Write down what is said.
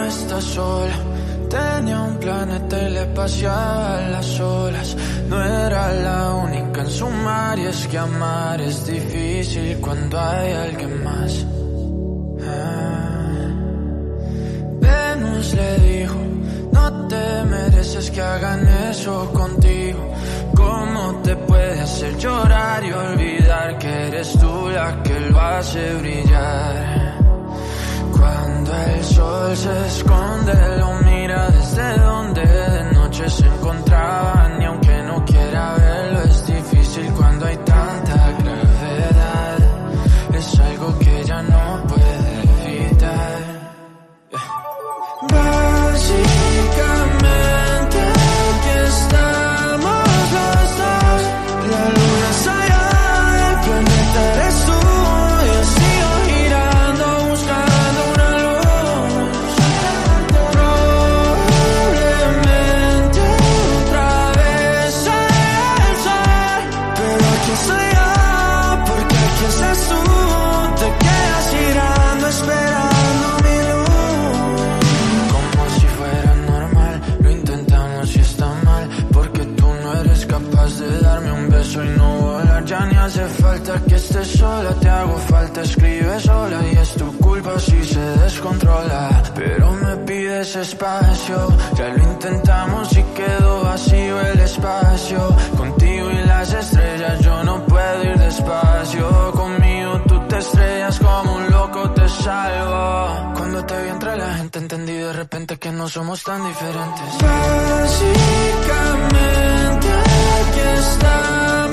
estás sola. Tenía un planeta y le paseaba a las olas. No era la única en sumar, y es que amar es difícil cuando hay alguien más. Venus le dijo, no te mereces que hagan eso contigo. ¿Cómo te puede hacer llorar y olvidar que eres tú la que lo hace brillar? Cuando el sol se esconde, lo mira desde donde de noche se encontraban. Y aunque no quiera verlo, es difícil cuando hay tanta gravedad. Es algo que ella no puede evitar. Básicamente aquí estamos los dos. La luna es allá, el planeta eres tú. Yo sigo girando buscando una luz. Probablemente otra vez sale el sol, pero aquí estoy yo, porque aquí estás tú. Te quedas girando esperando mi luz. Como si fuera normal, lo intentamos y está mal, porque tú no eres capaz de darme un beso y no volar. Ya ni hace falta que estés sola, te hago falta, escribe sola. Y es tu culpa si se descontrola, pero me pides espacio. Ya lo intentamos y quedó vacío el espacio. Contigo y las estrellas yo no puedo ir despacio. Conmigo tú te estrellas, como un loco te salvo. Cuando te vi entre la gente entendí de repente que no somos tan diferentes. Básicamente aquí estamos